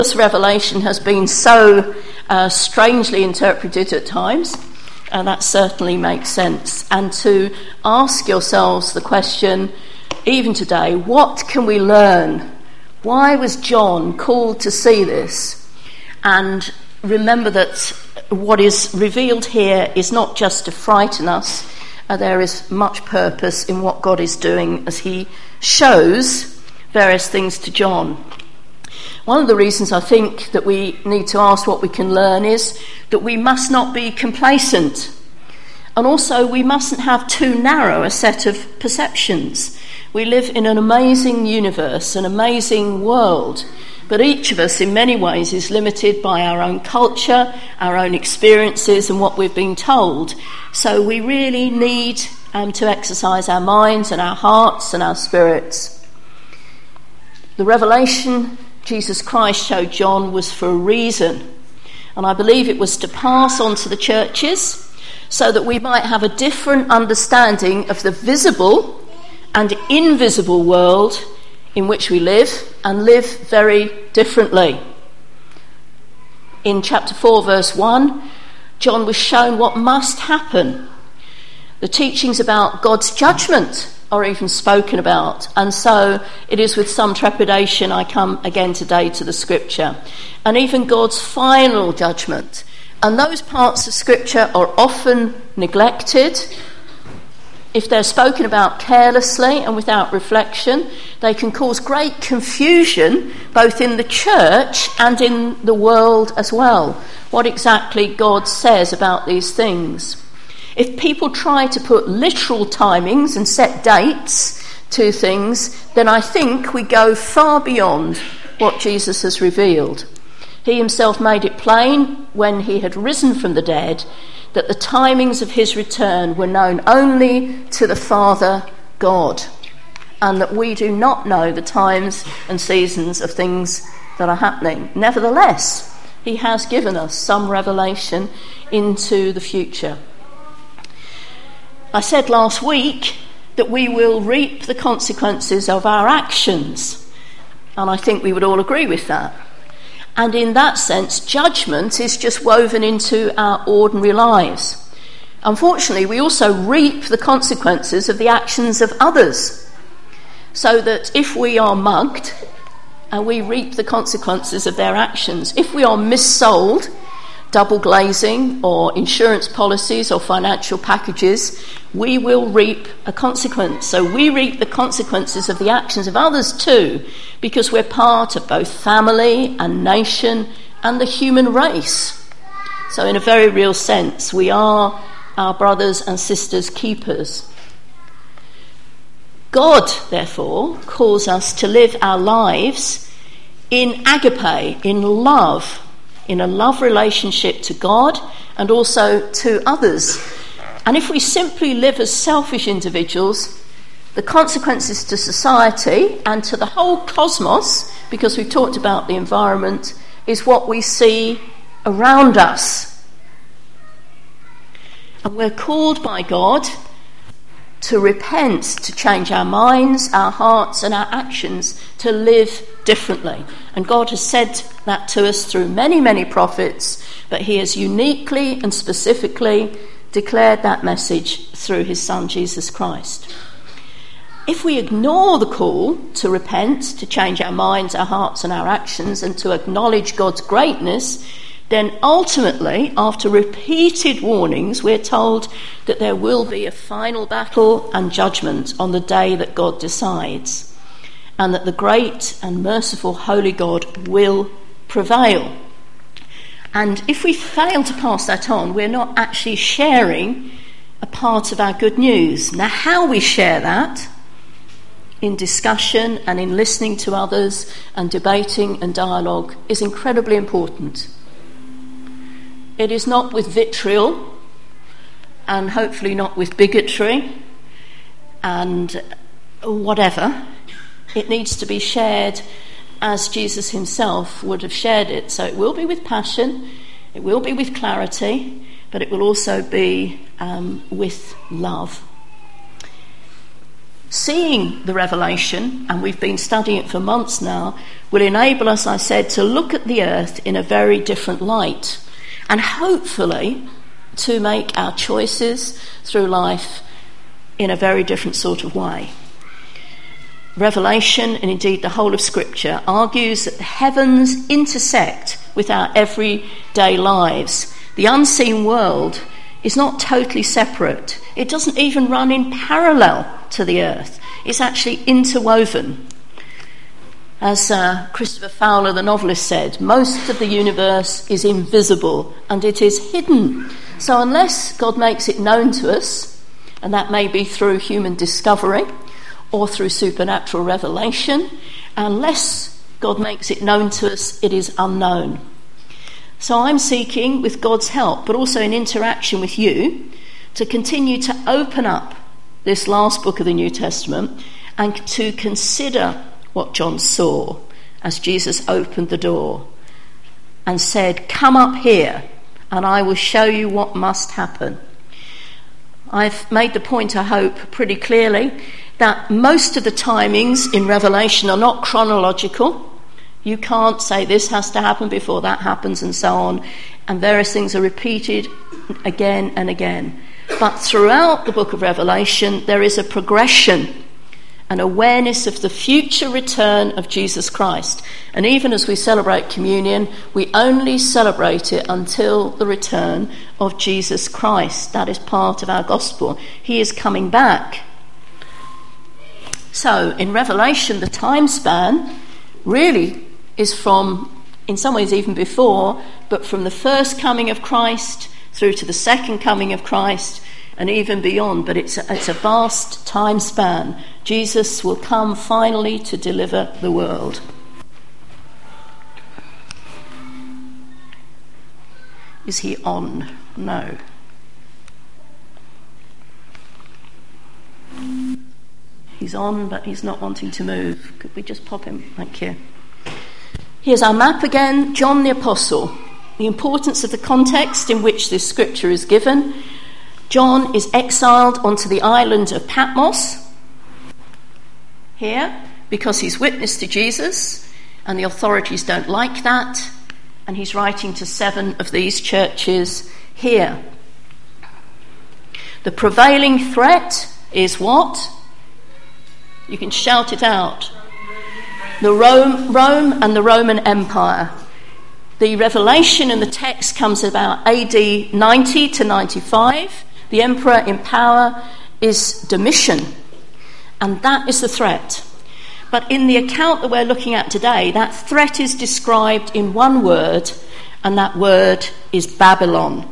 This revelation has been so strangely interpreted at times, and that certainly makes sense. And to ask yourselves the question, even today, what can we learn? Why was John called to see this? And remember that what is revealed here is not just to frighten us. There is much purpose in what God is doing as he shows various things to John. One of the reasons I think that we need to ask what we can learn is that we must not be complacent. And also we mustn't have too narrow a set of perceptions. We live in an amazing universe, an amazing world, but each of us in many ways is limited by our own culture, our own experiences and what we've been told. So we really need to exercise our minds and our hearts and our spirits. The revelation Jesus Christ showed John was for a reason, and I believe it was to pass on to the churches so that we might have a different understanding of the visible and invisible world in which we live, and live very differently. In chapter 4 verse 1, John was shown what must happen. The teachings about God's judgment are even spoken about, and so it is with some trepidation I come again today to the scripture, and even God's final judgment. And those parts of scripture are often neglected. If they're spoken about carelessly and without reflection, they can cause great confusion both in the church and in the world as well, what exactly God says about these things. If people try to put literal timings and set dates to things, then I think we go far beyond what Jesus has revealed. He himself made it plain when he had risen from the dead that the timings of his return were known only to the Father God, and that we do not know the times and seasons of things that are happening. Nevertheless, he has given us some revelation into the future. I said last week that we will reap the consequences of our actions, and I think we would all agree with that. And in that sense, judgment is just woven into our ordinary lives. Unfortunately, we also reap the consequences of the actions of others. So that if we are mugged, we reap the consequences of their actions. If we are missold, double glazing or insurance policies or financial packages, we will reap a consequence. So we reap the consequences of the actions of others too, because we're part of both family and nation and the human race. So in a very real sense, we are our brothers and sisters' keepers. God, therefore, calls us to live our lives in agape, in love, in a love relationship to God and also to others. And if we simply live as selfish individuals, the consequences to society and to the whole cosmos, because we've talked about the environment, is what we see around us. And we're called by God to repent, to change our minds, our hearts and our actions, to live differently. And God has said that to us through many, many prophets, but he has uniquely and specifically declared that message through his Son, Jesus Christ. If we ignore the call to repent, to change our minds, our hearts and our actions, and to acknowledge God's greatness, then ultimately, after repeated warnings, we're told that there will be a final battle and judgment on the day that God decides, and that the great and merciful holy God will prevail. And if we fail to pass that on, we're not actually sharing a part of our good news. Now, how we share that, in discussion and in listening to others and debating and dialogue, is incredibly important. It is not with vitriol, and hopefully not with bigotry and whatever. It needs to be shared as Jesus himself would have shared it. So it will be with passion, it will be with clarity, but it will also be with love. seeing the revelation, and we've been studying it for months now, will enable us, I said, to look at the earth in a very different light, and hopefully to make our choices through life in a very different sort of way. Revelation, and indeed the whole of Scripture, argues that the heavens intersect with our everyday lives. The unseen world is not totally separate. It doesn't even run in parallel to the earth. It's actually interwoven. As Christopher Fowler, the novelist, said, most of the universe is invisible and it is hidden. So unless God makes it known to us, and that may be through human discovery or through supernatural revelation, unless God makes it known to us, it is unknown. So I'm seeking, with God's help, but also in interaction with you, to continue to open up this last book of the New Testament and to consider what John saw as Jesus opened the door and said, "Come up here and I will show you what must happen." I've made the point, I hope, pretty clearly that most of the timings in Revelation are not chronological. You can't say this has to happen before that happens and so on, and various things are repeated again and again. But throughout the book of Revelation, there is a progression, an awareness of the future return of Jesus Christ. And even as we celebrate communion, we only celebrate it until the return of Jesus Christ. That is part of our gospel. He is coming back. So in Revelation, the time span really is from, in some ways even before, but from the first coming of Christ through to the second coming of Christ and even beyond. But it's a vast time span. Jesus will come finally to deliver the world. Is he on? No. He's on, but he's not wanting to move. Could we just pop him? Thank you. Here's our map again. John the Apostle. The importance of the context in which this scripture is given. John is exiled onto the island of Patmos here because he's witnessed to Jesus, and the authorities don't like that, and he's writing to 7 of these churches here. The prevailing threat is what? You can shout it out. The Rome and the Roman Empire. The revelation in the text comes about AD 90 to 95. The emperor in power is Domitian, and that is the threat. But in the account that we're looking at today, that threat is described in one word, and that word is Babylon.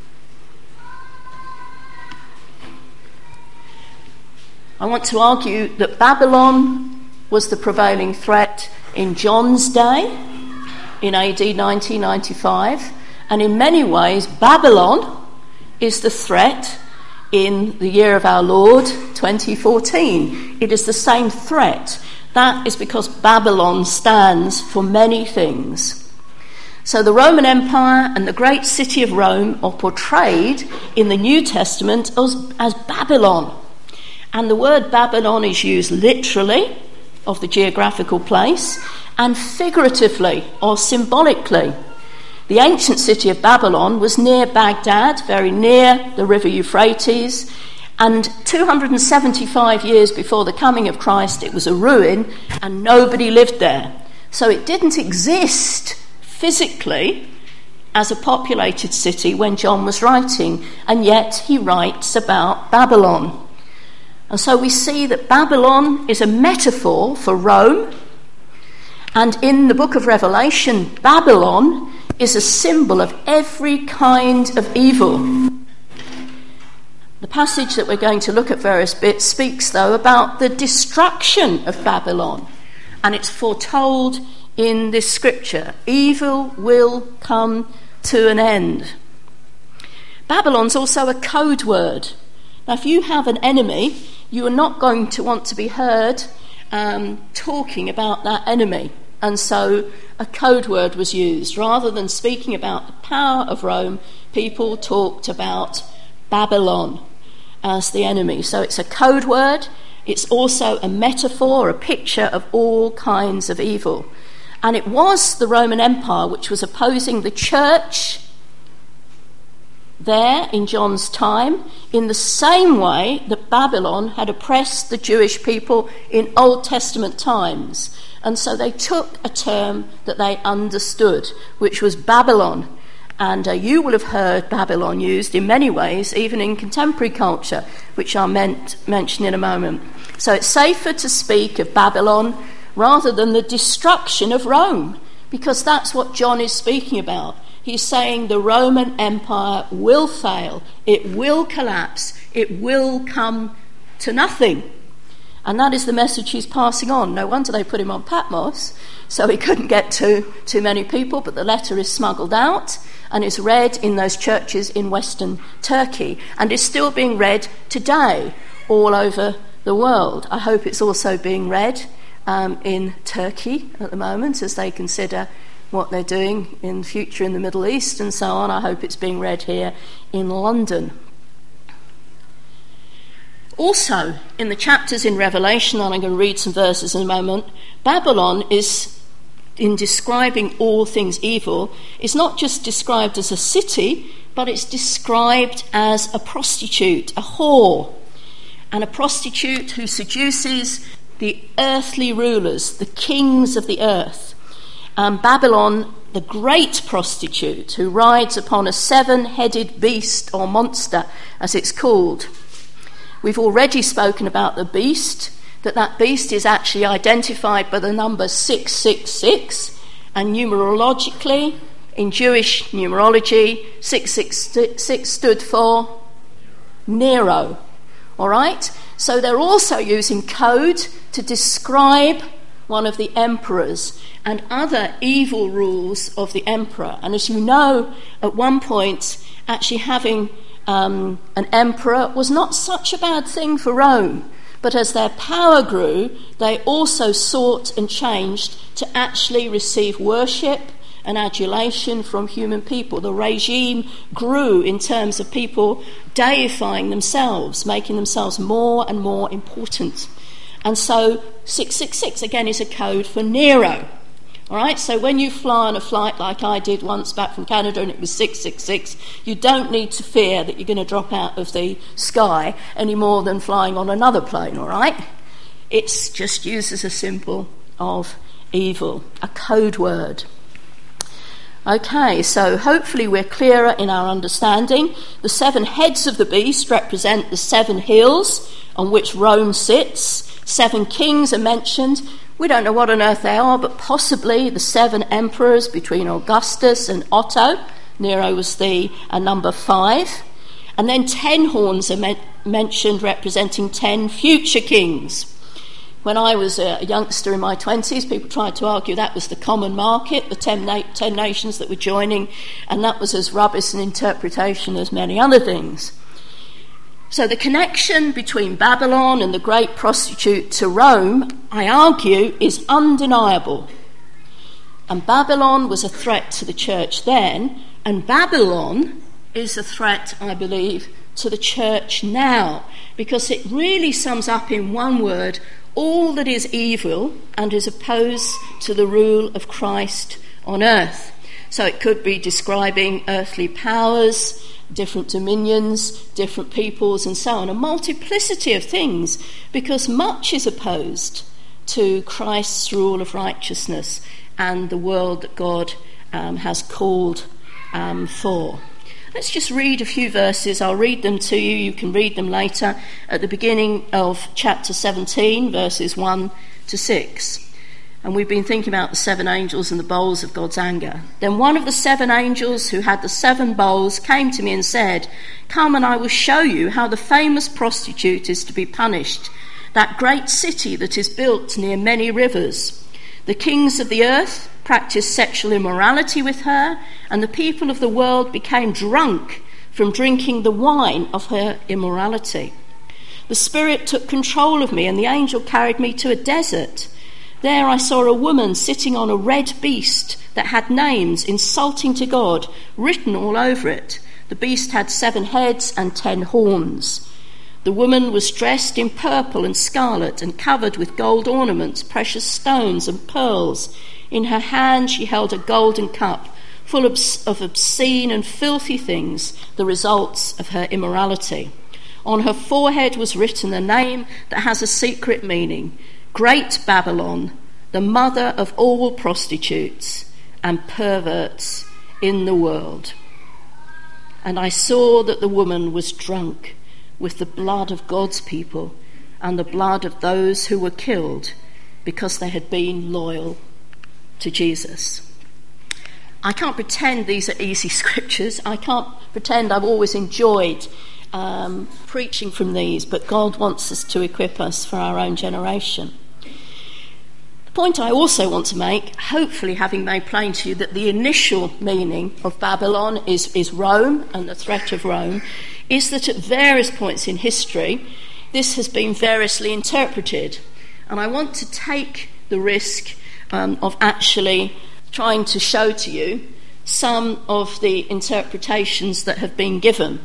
I want to argue that Babylon was the prevailing threat in John's day, in AD 1995, and in many ways Babylon is the threat in the year of our Lord 2014. It is the same threat. That is because Babylon stands for many things. So the Roman Empire and the great city of Rome are portrayed in the New Testament as Babylon. And the word Babylon is used literally, of the geographical place, and figuratively or symbolically. The ancient city of Babylon was near Baghdad, very near the river Euphrates, and 275 years before the coming of Christ it was a ruin and nobody lived there. So it didn't exist physically as a populated city when John was writing, and yet he writes about Babylon. And so we see that Babylon is a metaphor for Rome, and in the book of Revelation, Babylon is a symbol of every kind of evil. The passage that we're going to look at various bits speaks, though, about the destruction of Babylon, and it's foretold in this scripture. Evil will come to an end. Babylon's also a code word. Now, if you have an enemy, you are not going to want to be heard talking about that enemy. And so a code word was used. Rather than speaking about the power of Rome, people talked about Babylon as the enemy. So it's a code word. It's also a metaphor, a picture of all kinds of evil. And it was the Roman Empire which was opposing the church there in John's time, in the same way that Babylon had oppressed the Jewish people in Old Testament times. And so they took a term that they understood, which was Babylon. And you will have heard Babylon used in many ways, even in contemporary culture, which I'll mention in a moment. So it's safer to speak of Babylon rather than the destruction of Rome, because that's what John is speaking about. He's saying the Roman Empire will fail, it will collapse, it will come to nothing. And that is the message he's passing on. No wonder they put him on Patmos, so he couldn't get to too many people, but the letter is smuggled out and is read in those churches in Western Turkey and is still being read today all over the world. I hope it's also being read in Turkey at the moment as they consider what they're doing in the future in the Middle East and so on. I hope it's being read here in London. Also, in the chapters in Revelation, and I'm going to read some verses in a moment, Babylon is, in describing all things evil, is not just described as a city, but it's described as a prostitute, a whore, and a prostitute who seduces the earthly rulers, the kings of the earth. Babylon, the great prostitute, who rides upon a 7-headed beast or monster, as it's called. We've already spoken about the beast, that beast is actually identified by the number 666, and numerologically, in Jewish numerology, 666 stood for Nero. All right? So they're also using code to describe one of the emperors and other evil rules of the emperor. And as you know, at one point, actually having an emperor was not such a bad thing for Rome. But as their power grew, they also sought and changed to actually receive worship and adulation from human people. The regime grew in terms of people deifying themselves, making themselves more and more important. And so 666, again, is a code for Nero. All right, so when you fly on a flight like I did once back from Canada and it was 666, you don't need to fear that you're going to drop out of the sky any more than flying on another plane, all right? It's just used as a symbol of evil, a code word. Okay, so hopefully we're clearer in our understanding. The 7 heads of the beast represent the 7 hills on which Rome sits. 7 kings are mentioned. We don't know what on earth they are, but possibly the 7 emperors between Augustus and Otto. Nero was the number 5. And then 10 horns are mentioned representing 10 future kings. When I was a youngster in my 20s, people tried to argue that was the common market, the 10 nations that were joining, and that was as rubbish an interpretation as many other things. So the connection between Babylon and the great prostitute to Rome, I argue, is undeniable. And Babylon was a threat to the church then, and Babylon is a threat, I believe, to the church now, because it really sums up in one word all that is evil and is opposed to the rule of Christ on earth. So it could be describing earthly powers, different dominions, different peoples, and so on, a multiplicity of things, because much is opposed to Christ's rule of righteousness and the world that God has called for. Let's just read a few verses. I'll read them to you. You can read them later at the beginning of chapter 17, verses 1 to 6. And we've been thinking about the 7 angels and the bowls of God's anger. Then one of the 7 angels who had the 7 bowls came to me and said, "Come and I will show you how the famous prostitute is to be punished, that great city that is built near many rivers. The kings of the earth practiced sexual immorality with her, and the people of the world became drunk from drinking the wine of her immorality. The Spirit took control of me, and the angel carried me to a desert. There I saw a woman sitting on a red beast that had names insulting to God written all over it. The beast had 7 heads and 10 horns. The woman was dressed in purple and scarlet and covered with gold ornaments, precious stones and pearls. In her hand she held a golden cup full of obscene and filthy things, the results of her immorality. On her forehead was written a name that has a secret meaning: Great Babylon, the mother of all prostitutes and perverts in the world. And I saw that the woman was drunk with the blood of God's people and the blood of those who were killed because they had been loyal to Jesus. I can't pretend these are easy scriptures. I can't pretend I've always enjoyed preaching from these, but God wants us to equip us for our own generation. The point I also want to make, hopefully having made plain to you that the initial meaning of Babylon is Rome and the threat of Rome, is that at various points in history this has been variously interpreted. And I want to take the risk of actually trying to show to you some of the interpretations that have been given.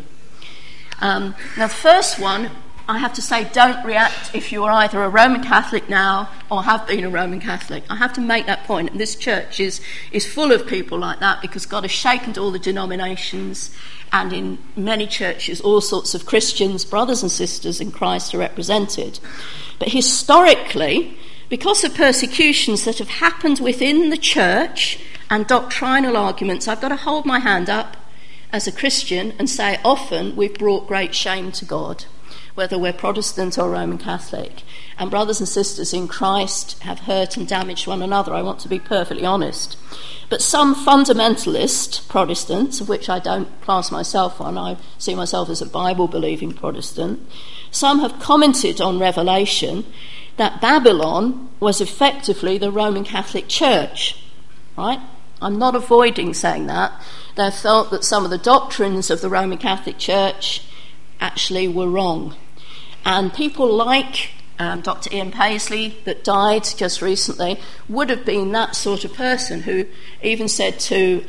Now, the first one, I have to say, don't react if you are either a Roman Catholic now or have been a Roman Catholic. I have to make that point. And this church is full of people like that because God has shaken all the denominations, and in many churches all sorts of Christians, brothers and sisters in Christ, are represented. But historically, because of persecutions that have happened within the church and doctrinal arguments, I've got to hold my hand up as a Christian and say often we've brought great shame to God, whether we're Protestant or Roman Catholic. And brothers and sisters in Christ have hurt and damaged one another. I want to be perfectly honest. But some fundamentalist Protestants, of which I don't class myself one, I see myself as a Bible-believing Protestant, some have commented on Revelation that Babylon was effectively the Roman Catholic Church, right? I'm not avoiding saying that. They felt that some of the doctrines of the Roman Catholic Church actually were wrong. And people like Dr. Ian Paisley, that died just recently, would have been that sort of person who even said to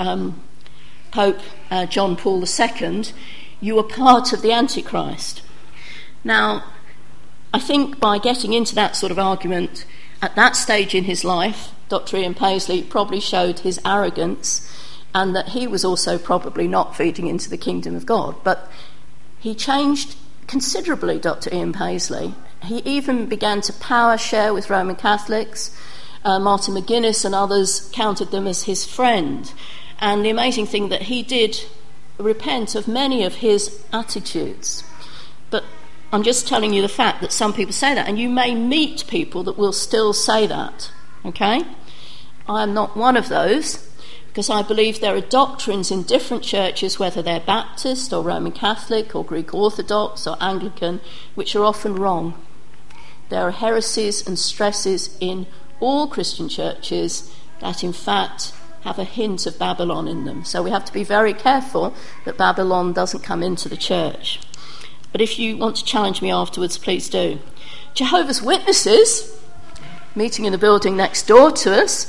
Pope John Paul II, "You are part of the Antichrist." Now, I think by getting into that sort of argument at that stage in his life, Dr. Ian Paisley probably showed his arrogance, and that he was also probably not feeding into the kingdom of God. But he changed considerably, Dr. Ian Paisley. He even began to power share with Roman Catholics. Martin McGuinness and others counted them as his friend. And the amazing thing that he did repent of many of his attitudes. But I'm just telling you the fact that some people say that, and you may meet people that will still say that, okay? I'm not one of those, because I believe there are doctrines in different churches, whether they're Baptist or Roman Catholic or Greek Orthodox or Anglican, which are often wrong. There are heresies and stresses in all Christian churches that in fact have a hint of Babylon in them. So we have to be very careful that Babylon doesn't come into the church. But if you want to challenge me afterwards, please do. Jehovah's Witnesses, meeting in the building next door to us,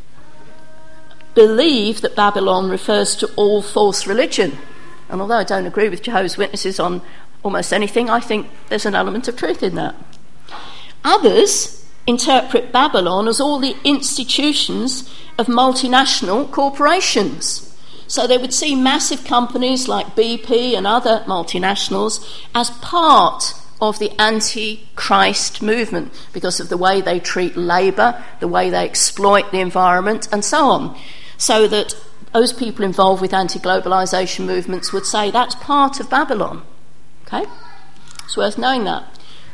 believe that Babylon refers to all false religion. And although I don't agree with Jehovah's Witnesses on almost anything, I think there's an element of truth in that. Others interpret Babylon as all the institutions of multinational corporations. So they would see massive companies like BP and other multinationals as part of the anti-Christ movement because of the way they treat labour, the way they exploit the environment, and so on. So that those people involved with anti-globalisation movements would say that's part of Babylon. Okay? It's worth knowing that.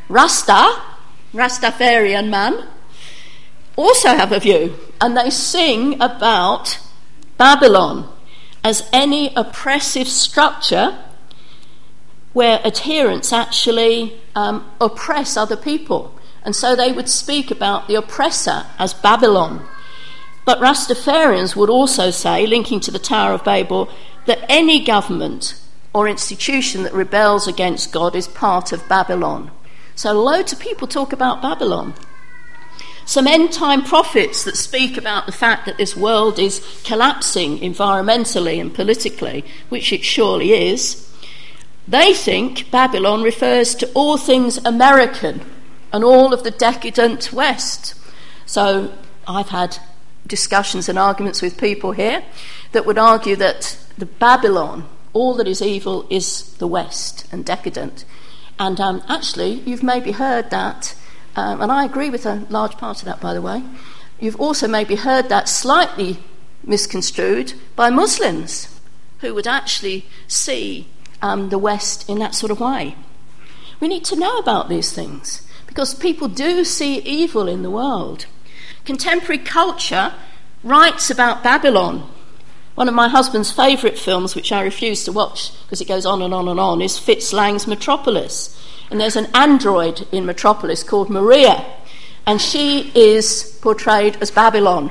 Rastafarian man, also have a view, and they sing about Babylon as any oppressive structure where adherents actually oppress other people. And so they would speak about the oppressor as Babylon. But Rastafarians would also say, linking to the Tower of Babel, that any government or institution that rebels against God is part of Babylon. So loads of people talk about Babylon. Some end-time prophets that speak about the fact that this world is collapsing environmentally and politically, which it surely is, They think Babylon refers to all things American and all of the decadent West. So I've had discussions and arguments with people here that would argue that the Babylon, all that is evil, is the West and decadent. And actually, you've maybe heard that, and I agree with a large part of that, by the way. You've also maybe heard that slightly misconstrued by Muslims who would actually see the West in that sort of way. We need to know about these things because people do see evil in the world. Contemporary culture writes about Babylon. One of my husband's favourite films, which I refuse to watch because it goes on and on and on, is Fritz Lang's Metropolis. And there's an android in Metropolis called Maria, and she is portrayed as Babylon.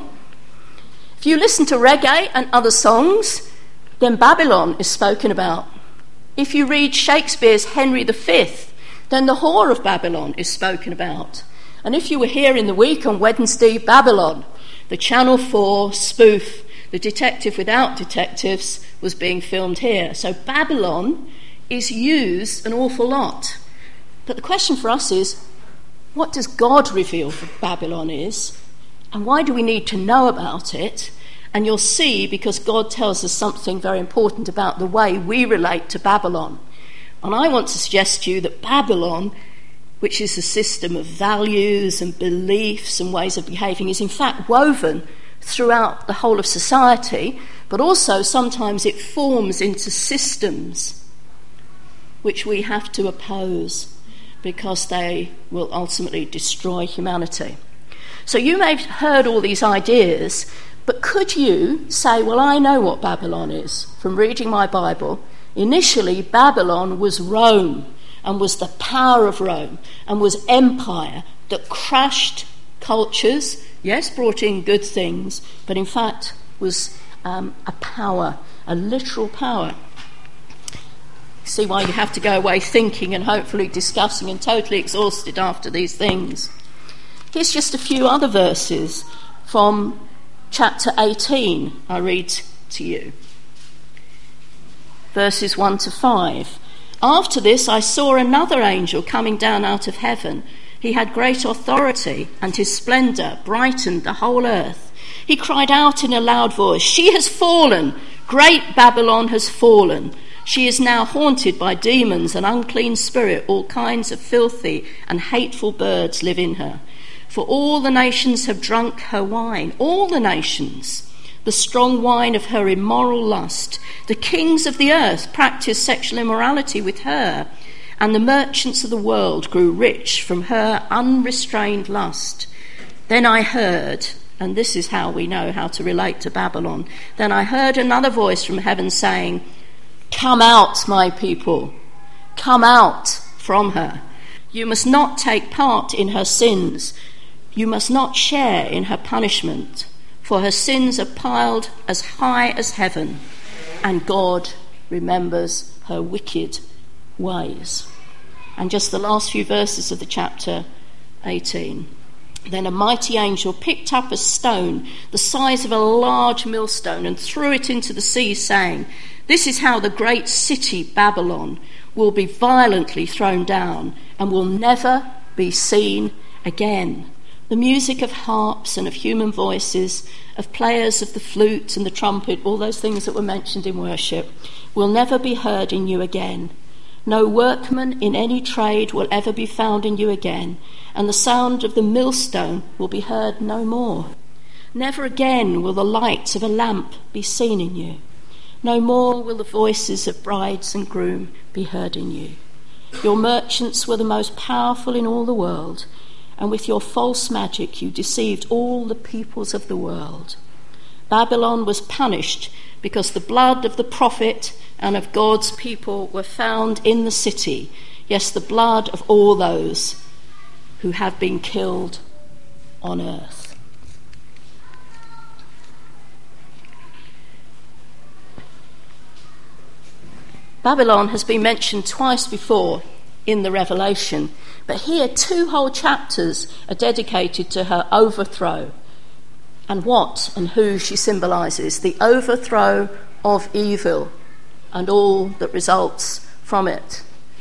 If you listen to reggae and other songs, then Babylon is spoken about. If you read Shakespeare's Henry V, then the whore of Babylon is spoken about. And if you were here in the week on Wednesday, Babylon, the Channel 4 spoof, The Detective Without Detectives, was being filmed here. So Babylon is used an awful lot. But the question for us is, what does God reveal that Babylon is? And why do we need to know about it? And you'll see, because God tells us something very important about the way we relate to Babylon. And I want to suggest to you that Babylon, which is a system of values and beliefs and ways of behaving, is in fact woven throughout the whole of society, but also sometimes it forms into systems which we have to oppose because they will ultimately destroy humanity. So you may have heard all these ideas, but could you say, well, I know what Babylon is from reading my Bible. Initially, Babylon was Rome and was the power of Rome and was empire that crushed cultures, yes, brought in good things, but in fact was a power, a literal power. See why you have to go away thinking and hopefully discussing and totally exhausted after these things. Here's just a few other verses from chapter 18, I read to you. Verses 1 to 5. After this I saw another angel coming down out of heaven. He had great authority, and his splendour brightened the whole earth. He cried out in a loud voice, "She has fallen! Great Babylon has fallen! She is now haunted by demons and unclean spirit. All kinds of filthy and hateful birds live in her. For all the nations have drunk her wine, all the nations, the strong wine of her immoral lust. The kings of the earth practiced sexual immorality with her, and the merchants of the world grew rich from her unrestrained lust. Then I heard," and this is how we know how to relate to Babylon, "then I heard another voice from heaven saying, 'Come out, my people, come out from her. You must not take part in her sins. You must not share in her punishment, for her sins are piled as high as heaven, and God remembers her wicked ways.'" And just the last few verses of the chapter 18. "Then a mighty angel picked up a stone the size of a large millstone and threw it into the sea, saying, 'This is how the great city Babylon will be violently thrown down and will never be seen again. The music of harps and of human voices, of players of the flute and the trumpet,'" all those things that were mentioned in worship, "'will never be heard in you again. No workman in any trade will ever be found in you again, and the sound of the millstone will be heard no more. Never again will the light of a lamp be seen in you. No more will the voices of brides and groom be heard in you. Your merchants were the most powerful in all the world, and with your false magic you deceived all the peoples of the world. Babylon was punished because the blood of the prophet and of God's people were found in the city, yes, the blood of all those who have been killed on earth." Babylon has been mentioned twice before in the Revelation, but here 2 whole chapters are dedicated to her overthrow and what and who she symbolises: the overthrow of evil and all that results from it.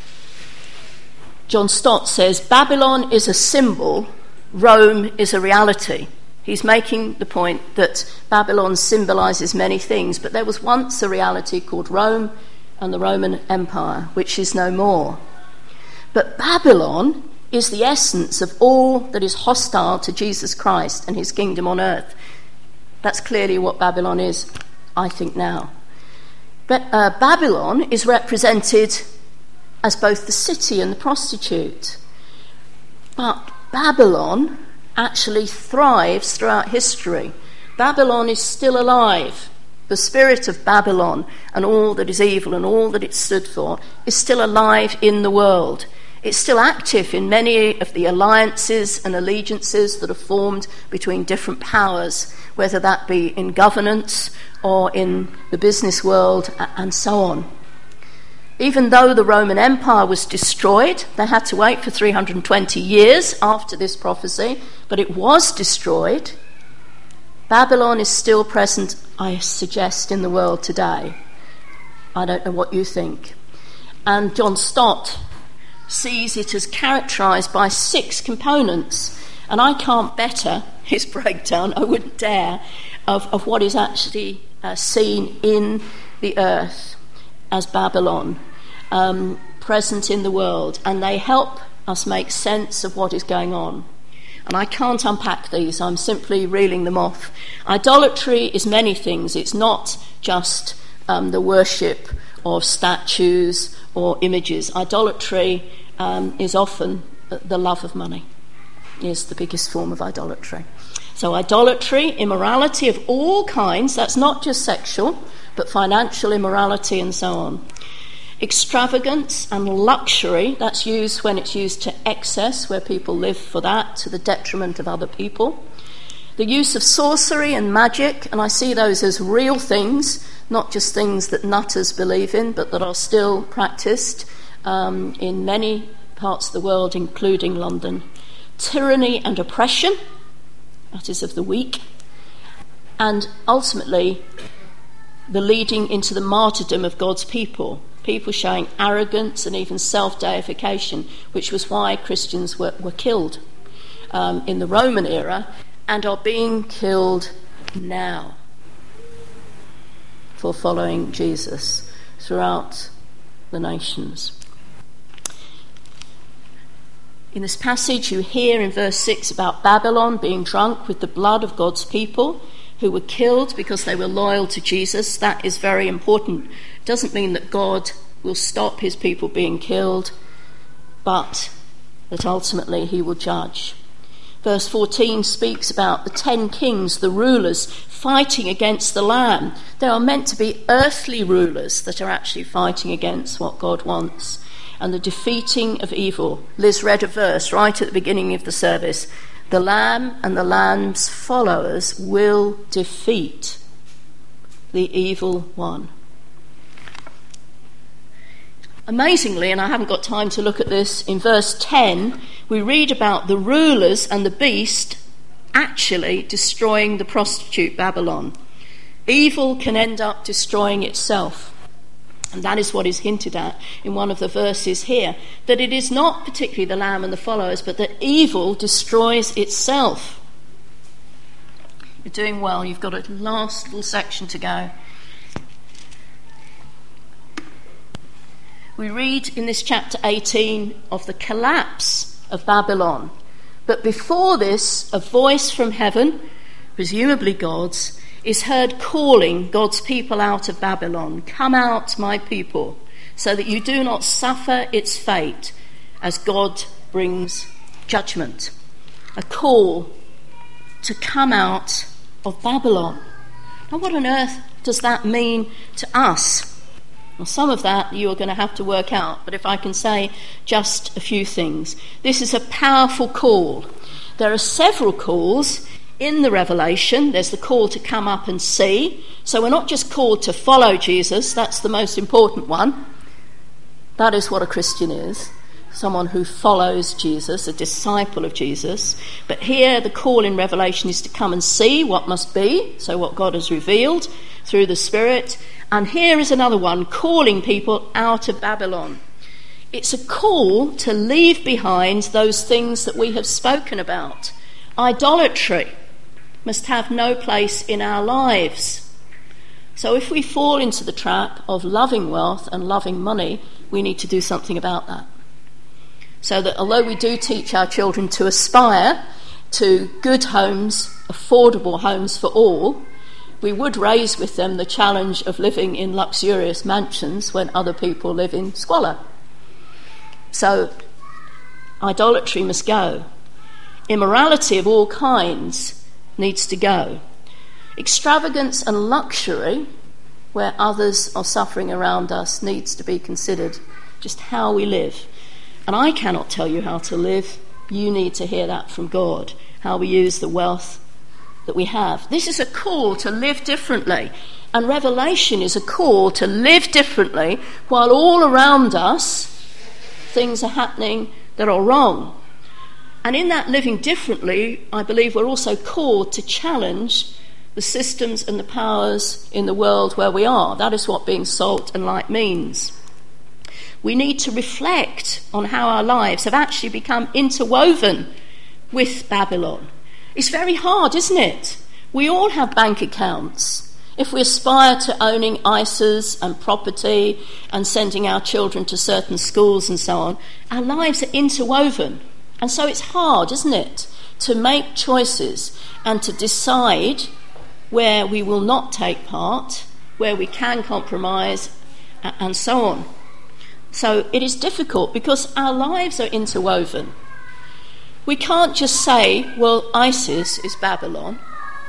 John Stott says, Babylon is a symbol, Rome is a reality. He's making the point that Babylon symbolises many things, but there was once a reality called Rome and the Roman Empire, which is no more. But Babylon is the essence of all that is hostile to Jesus Christ and his kingdom on earth. That's clearly what Babylon is, I think, now. But Babylon is represented as both the city and the prostitute. But Babylon actually thrives throughout history. Babylon is still alive. The spirit of Babylon and all that is evil and all that it stood for is still alive in the world. It's still active in many of the alliances and allegiances that are formed between different powers, whether that be in governance or in the business world and so on. Even though the Roman Empire was destroyed, they had to wait for 320 years after this prophecy, but it was destroyed. Babylon is still present, I suggest, in the world today. I don't know what you think. And John Stott sees it as characterised by 6 components, and I can't better his breakdown, I wouldn't dare, of what is actually seen in the earth as Babylon, present in the world, and they help us make sense of what is going on. And I can't unpack these, I'm simply reeling them off. Idolatry is many things. It's not just the worship of statues or images. Idolatry is often the love of money, is the biggest form of idolatry. So idolatry, immorality of all kinds, that's not just sexual, but financial immorality and so on. Extravagance and luxury, that's used when it's used to excess, where people live for that, to the detriment of other people. The use of sorcery and magic, and I see those as real things, not just things that nutters believe in, but that are still practiced in many parts of the world, including London. Tyranny and oppression, that is of the weak. And ultimately, the leading into the martyrdom of God's people showing arrogance and even self-deification, which was why Christians were killed in the Roman era and are being killed now for following Jesus throughout the nations. In this passage you hear in verse 6 about Babylon being drunk with the blood of God's people who were killed because they were loyal to Jesus. That is very important. It doesn't mean that God will stop his people being killed, but that ultimately he will judge. Verse 14 speaks about the 10 kings, the rulers, fighting against the Lamb. There are meant to be earthly rulers that are actually fighting against what God wants, and the defeating of evil. Liz read a verse right at the beginning of the service. The Lamb and the Lamb's followers will defeat the evil one. Amazingly, and I haven't got time to look at this, in verse 10 we read about the rulers and the beast actually destroying the prostitute Babylon. Evil can end up destroying itself. And that is what is hinted at in one of the verses here, that it is not particularly the Lamb and the followers, but that evil destroys itself. You're doing well. You've got a last little section to go. We read in this chapter 18 of the collapse of Babylon. But before this, a voice from heaven, presumably God's, is heard calling God's people out of Babylon. Come out, my people, so that you do not suffer its fate as God brings judgment. A call to come out of Babylon. Now, what on earth does that mean to us? Well, some of that you are going to have to work out, but if I can say just a few things. This is a powerful call. There are several calls in the Revelation. There's the call to come up and see. So we're not just called to follow Jesus, that's the most important one. That is what a Christian is, someone who follows Jesus, a disciple of Jesus. But here the call in Revelation is to come and see what must be, so what God has revealed, through the Spirit. And here is another one, calling people out of Babylon. It's a call to leave behind those things that we have spoken about. Idolatry must have no place in our lives. So if we fall into the trap of loving wealth and loving money, we need to do something about that. So that although we do teach our children to aspire to good homes, affordable homes for all, we would raise with them the challenge of living in luxurious mansions when other people live in squalor. So idolatry must go. Immorality of all kinds needs to go. Extravagance and luxury, where others are suffering around us, needs to be considered. Just how we live. And I cannot tell you how to live. You need to hear that from God, how we use the wealth that we have. This is a call to live differently. And Revelation is a call to live differently while all around us things are happening that are wrong. And in that living differently, I believe we're also called to challenge the systems and the powers in the world where we are. That is what being salt and light means. We need to reflect on how our lives have actually become interwoven with Babylon. It's very hard, isn't it? We all have bank accounts. If we aspire to owning ISAs and property and sending our children to certain schools and so on, our lives are interwoven. And so it's hard, isn't it, to make choices and to decide where we will not take part, where we can compromise, and so on. So it is difficult because our lives are interwoven. We can't just say, well, ISIS is Babylon.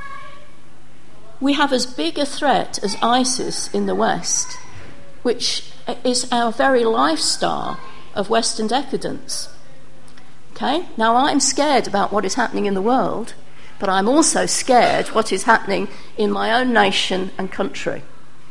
We have as big a threat as ISIS in the West, which is our very lifestyle of Western decadence. Okay? Now, I'm scared about what is happening in the world, but I'm also scared what is happening in my own nation and country.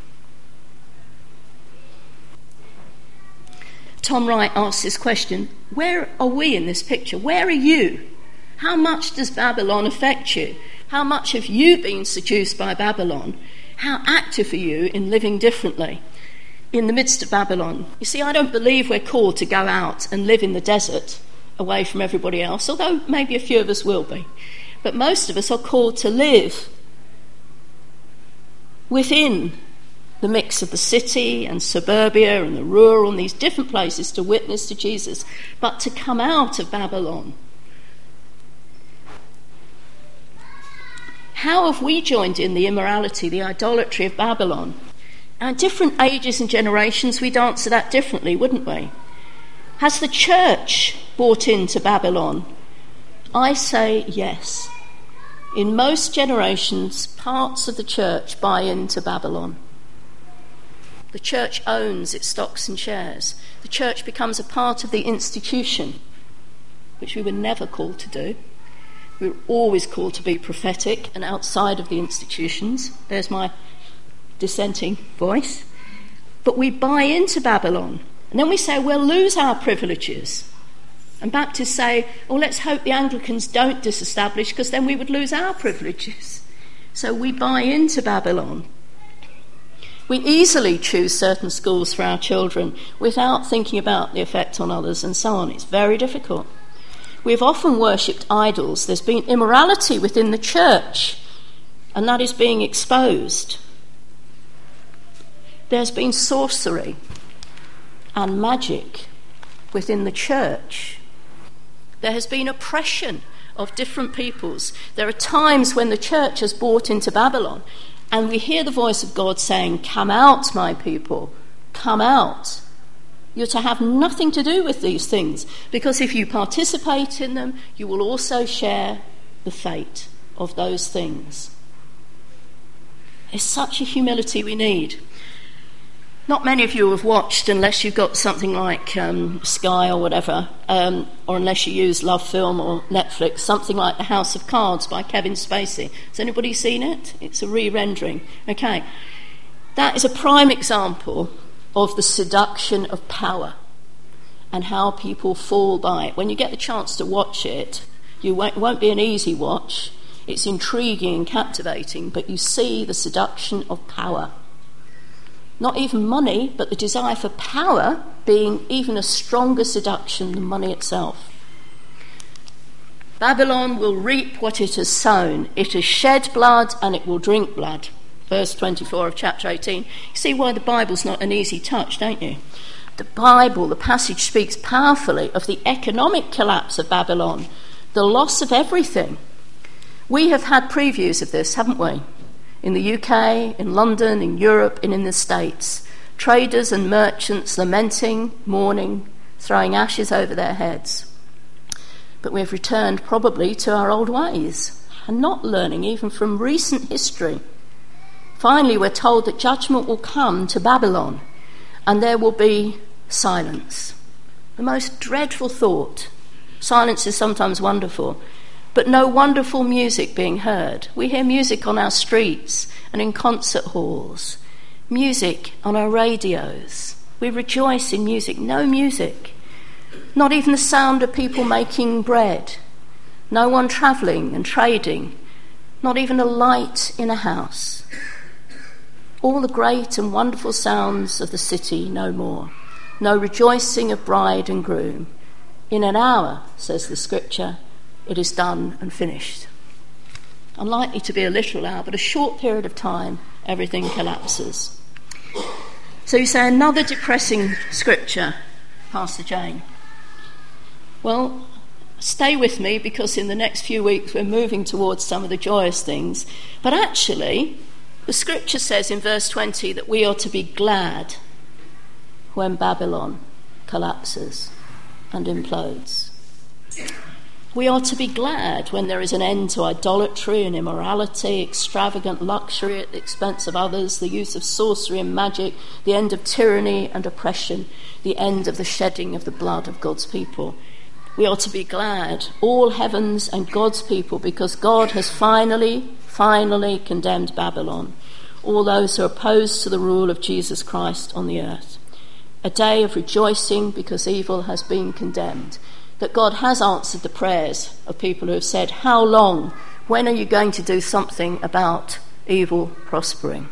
Tom Wright asks this question, where are we in this picture? Where are you? How much does Babylon affect you? How much have you been seduced by Babylon? How active are you in living differently in the midst of Babylon? You see, I don't believe we're called to go out and live in the desert away from everybody else, although maybe a few of us will be. But most of us are called to live within the mix of the city and suburbia and the rural and these different places to witness to Jesus, but to come out of Babylon. How have we joined in the immorality, the idolatry of Babylon? And different ages and generations, we'd answer that differently, wouldn't we? Has the church bought into Babylon? I say yes. In most generations, parts of the church buy into Babylon. The church owns its stocks and shares. The church becomes a part of the institution, which we were never called to do. We were always called to be prophetic and outside of the institutions. There's my dissenting voice. But we buy into Babylon. And then we say, we'll lose our privileges. And Baptists say, well, let's hope the Anglicans don't disestablish, because then we would lose our privileges. So we buy into Babylon. We easily choose certain schools for our children without thinking about the effect on others and so on. It's very difficult. We've often worshipped idols. There's been immorality within the church, and that is being exposed. There's been sorcery and magic within the church. There has been oppression of different peoples. There are times when the church has bought into Babylon, and we hear the voice of God saying, come out, my people, come out. You're to have nothing to do with these things, because if you participate in them, you will also share the fate of those things. It's such a humility we need. Not many of you have watched, unless you've got something like Sky or whatever, or unless you use Love Film or Netflix, something like The House of Cards by Kevin Spacey. Has anybody seen it? It's a re-rendering. Okay. That is a prime example of the seduction of power and how people fall by it. When you get the chance to watch it, it won't be an easy watch. It's intriguing and captivating, but you see the seduction of power. Not even money, but the desire for power being even a stronger seduction than money itself. Babylon will reap what it has sown. It has shed blood and it will drink blood. Verse 24 of chapter 18. You see why the Bible's not an easy touch, don't you? The Bible, the passage speaks powerfully of the economic collapse of Babylon, the loss of everything. We have had previews of this, haven't we? In the UK, in London, in Europe, and in the States. Traders and merchants lamenting, mourning, throwing ashes over their heads. But we've returned probably to our old ways and not learning even from recent history. Finally, we're told that judgment will come to Babylon and there will be silence. The most dreadful thought. Silence is sometimes wonderful, but no wonderful music being heard. We hear music on our streets and in concert halls, music on our radios. We rejoice in music. No music. Not even the sound of people making bread. No one travelling and trading. Not even a light in a house. All the great and wonderful sounds of the city no more. No rejoicing of bride and groom. In an hour, says the scripture, it is done and finished. Unlikely to be a literal hour, but a short period of time, everything collapses. So you say another depressing scripture, Pastor Jane. Well, stay with me, because in the next few weeks we're moving towards some of the joyous things. But actually, the scripture says in verse 20 that we are to be glad when Babylon collapses and implodes. We are to be glad when there is an end to idolatry and immorality, extravagant luxury at the expense of others, the use of sorcery and magic, the end of tyranny and oppression, the end of the shedding of the blood of God's people. We are to be glad, all heavens and God's people, because God has finally condemned Babylon, all those who are opposed to the rule of Jesus Christ on the earth. A day of rejoicing because evil has been condemned, that God has answered the prayers of people who have said, how long? When are you going to do something about evil prospering?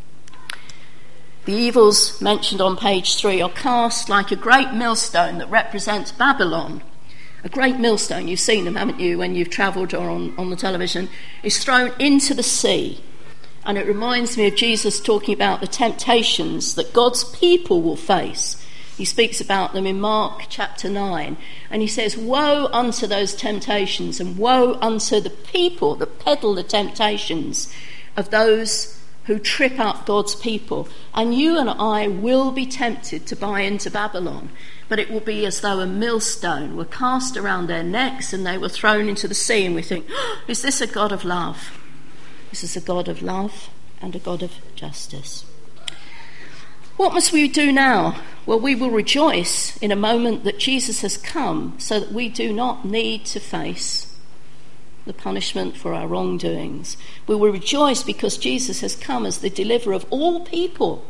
The evils mentioned on page 3 are cast like a great millstone that represents Babylon. A great millstone, you've seen them, haven't you, when you've travelled or on the television, is thrown into the sea. And it reminds me of Jesus talking about the temptations that God's people will face. He speaks about them in Mark chapter 9. And he says, woe unto those temptations, and woe unto the people that peddle the temptations of those who trip up God's people. And you and I will be tempted to buy into Babylon. But it will be as though a millstone were cast around their necks and they were thrown into the sea. And we think, is this a God of love? This is a God of love and a God of justice. What must we do now? Well, we will rejoice in a moment that Jesus has come so that we do not need to face the punishment for our wrongdoings. We will rejoice because Jesus has come as the deliverer of all people.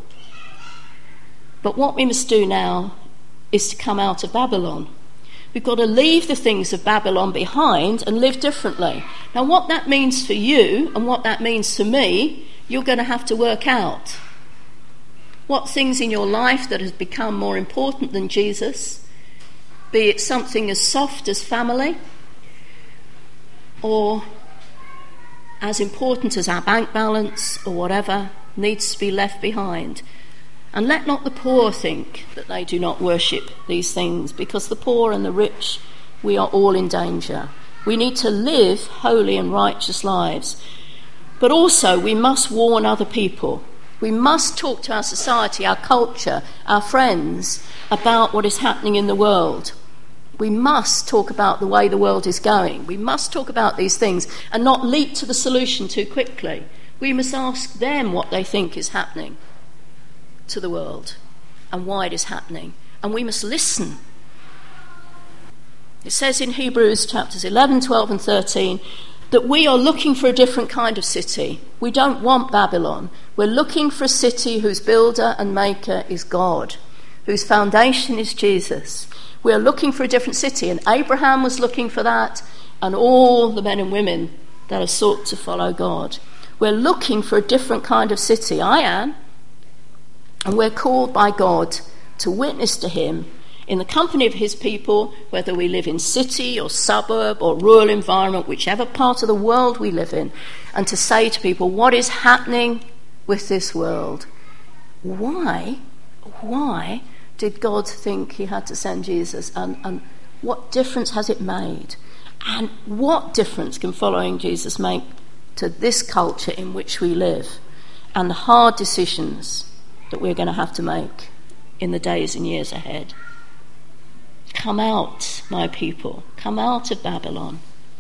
But what we must do now is to come out of Babylon. We've got to leave the things of Babylon behind and live differently. Now, what that means for you and what that means for me, you're going to have to work out. What things in your life that has become more important than Jesus, be it something as soft as family or as important as our bank balance or whatever, needs to be left behind. And let not the poor think that they do not worship these things, because the poor and the rich, we are all in danger. We need to live holy and righteous lives. But also we must warn other people. We must talk to our society, our culture, our friends about what is happening in the world. We must talk about the way the world is going. We must talk about these things and not leap to the solution too quickly. We must ask them what they think is happening to the world and why it is happening, and we must listen. It says in Hebrews chapters 11, 12 and 13 that we are looking for a different kind of city. We don't want Babylon. We're looking for a city whose builder and maker is God, whose foundation is Jesus. We're looking for a different city, and Abraham was looking for that, and all the men and women that have sought to follow God. We're looking for a different kind of city. I am. And we're called by God to witness to him in the company of his people, whether we live in city or suburb or rural environment, whichever part of the world we live in, and to say to people, what is happening with this world? Why did God think he had to send Jesus? And what difference has it made? And what difference can following Jesus make to this culture in which we live and the hard decisions that we're going to have to make in the days and years ahead? Come out, my people. Come out of Babylon.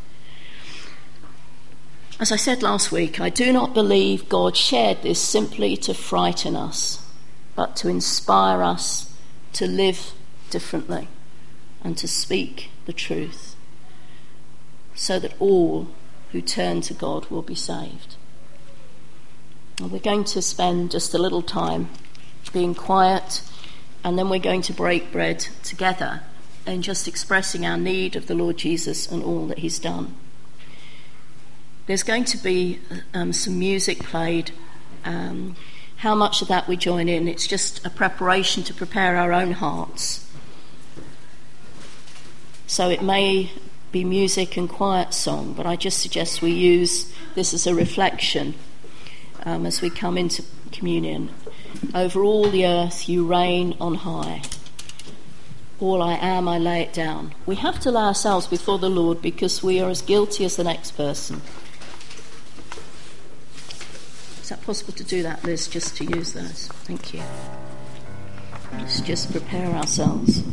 As I said last week, I do not believe God shared this simply to frighten us, but to inspire us to live differently and to speak the truth, so that all who turn to God will be saved. And we're going to spend just a little time being quiet, and then we're going to break bread together and just expressing our need of the Lord Jesus and all that he's done. There's going to be some music played. How much of that we join in, it's just a preparation to prepare our own hearts. So it may be music and quiet song, but I just suggest we use this as a reflection as we come into communion. Over all the earth you reign on high. All I am, I lay it down. We have to lay ourselves before the Lord because we are as guilty as the next person. Is that possible to do that, Liz, just to use those? Thank you. Let's just prepare ourselves.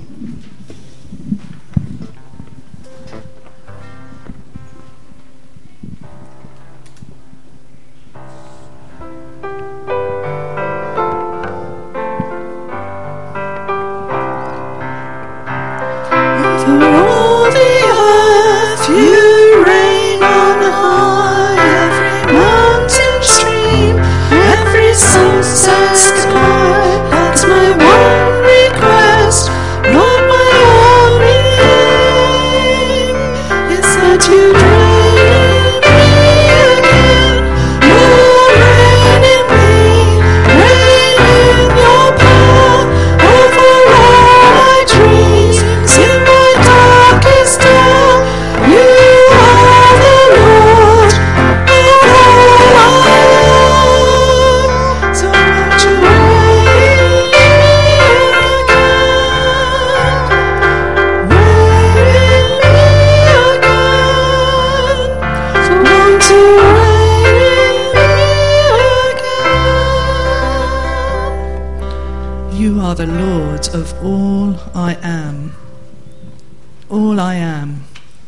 Of all I am. All I am.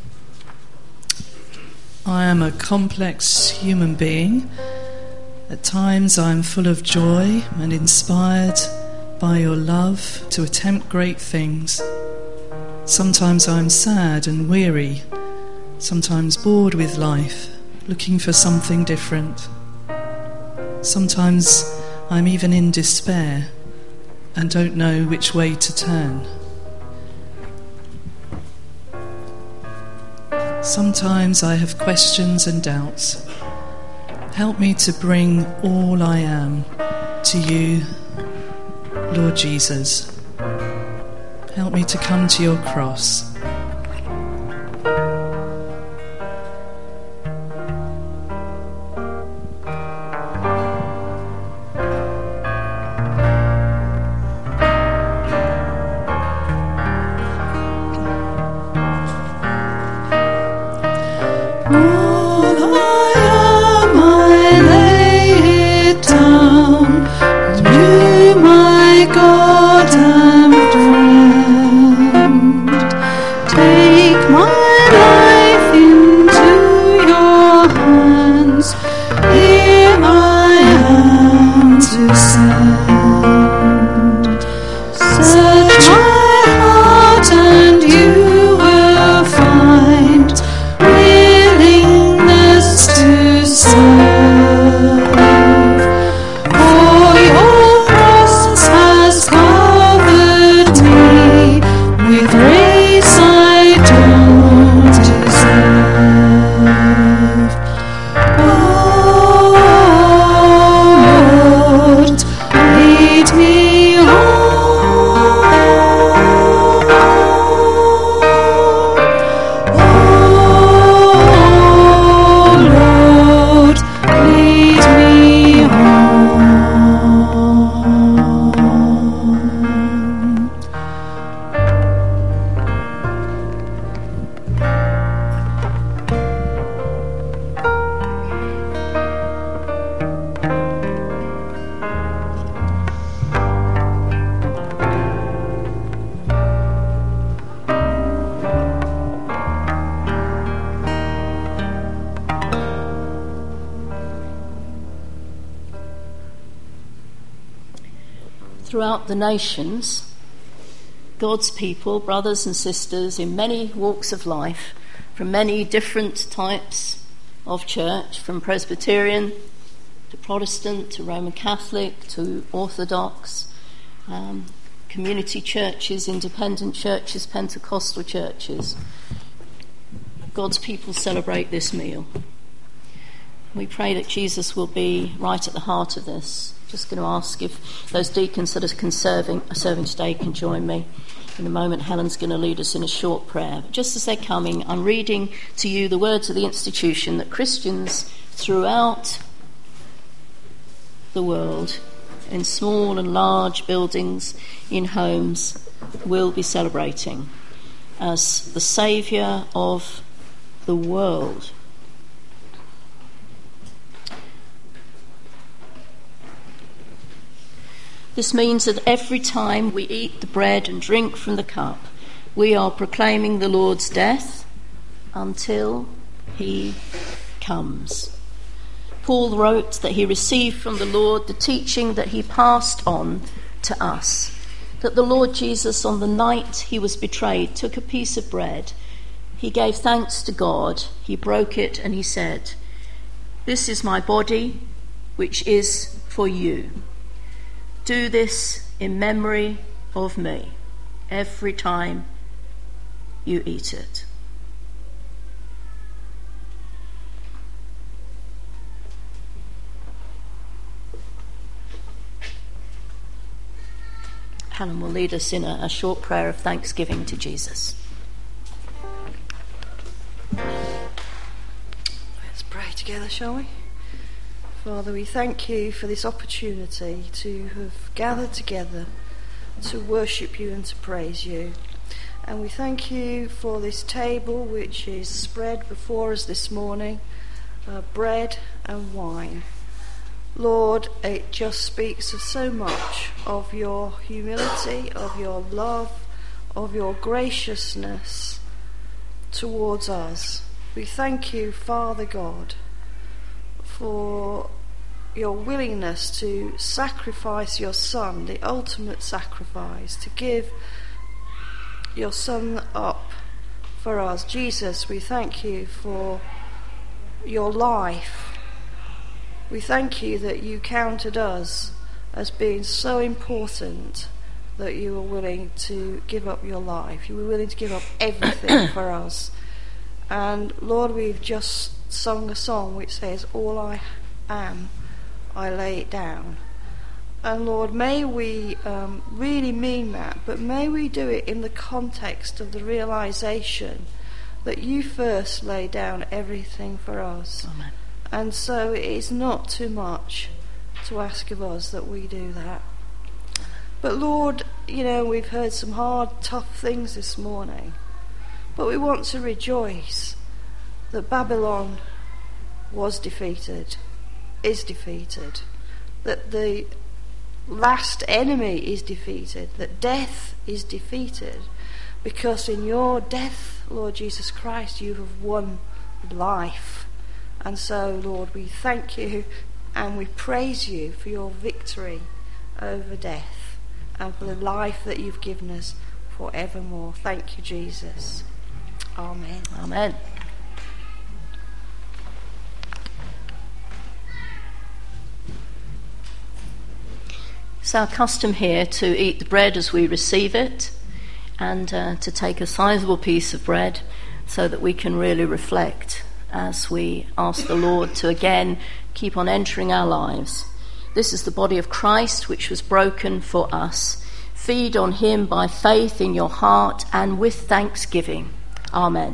I am a complex human being. At times I am full of joy and inspired by your love to attempt great things. Sometimes I am sad and weary, sometimes bored with life, looking for something different. Sometimes I'm even in despair and don't know which way to turn. Sometimes I have questions and doubts. Help me to bring all I am to you, Lord Jesus. Help me to come to your cross. throughout the nations, God's people, brothers and sisters in many walks of life, from many different types of church, from Presbyterian to Protestant to Roman Catholic to Orthodox, community churches, independent churches, Pentecostal churches. God's people celebrate this meal. We pray that Jesus will be right at the heart of this. Just going to ask if those deacons that are serving today can join me. In a moment, Helen's going to lead us in a short prayer. But just as they're coming, I'm reading to you the words of the institution that Christians throughout the world, in small and large buildings, in homes, will be celebrating as the Saviour of the world. This means that every time we eat the bread and drink from the cup, we are proclaiming the Lord's death until he comes. Paul wrote that he received from the Lord the teaching that he passed on to us, that the Lord Jesus, on the night he was betrayed, took a piece of bread. He gave thanks to God, he broke it, and he said, "This is my body, which is for you. Do this in memory of me every time you eat it." Helen will lead us in a short prayer of thanksgiving to Jesus. Let's pray together, shall we? Father, we thank you for this opportunity to have gathered together to worship you and to praise you. And we thank you for this table which is spread before us this morning, bread and wine. Lord, it just speaks of so much of your humility, of your love, of your graciousness towards us. We thank you, Father God, for your willingness to sacrifice your Son, the ultimate sacrifice, to give your Son up for us. Jesus, we thank you for your life. We thank you that you counted us as being so important that you were willing to give up your life. You were willing to give up everything for us. And Lord, we've just sung a song which says, "All I am, I lay it down." And Lord, may we really mean that, but may we do it in the context of the realization that you first laid down everything for us. Amen. And so it is not too much to ask of us that we do that. But Lord, you know, we've heard some hard, tough things this morning, but we want to rejoice that Babylon was defeated, is defeated, that the last enemy is defeated, that death is defeated, because in your death, Lord Jesus Christ, you have won life. And so, Lord, we thank you and we praise you for your victory over death and for the life that you've given us forevermore. Thank you, Jesus. Amen. Amen. It's our custom here to eat the bread as we receive it and to take a sizable piece of bread so that we can really reflect as we ask the Lord to again keep on entering our lives. This is the body of Christ which was broken for us. Feed on him by faith in your heart and with thanksgiving. Amen.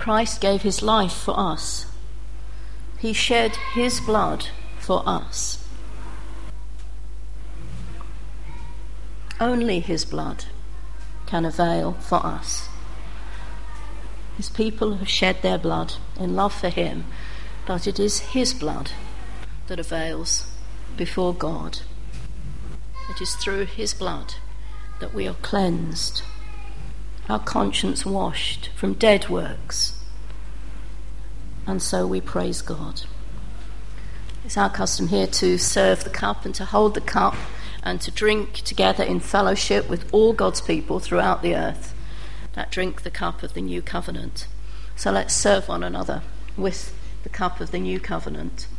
Christ gave his life for us. He shed his blood for us. Only his blood can avail for us. His people have shed their blood in love for him, but it is his blood that avails before God. It is through his blood that we are cleansed, our conscience washed from dead works, and so we praise God. It's our custom here to serve the cup and to hold the cup and to drink together in fellowship with all God's people throughout the earth that drink the cup of the new covenant. So let's serve one another with the cup of the new covenant.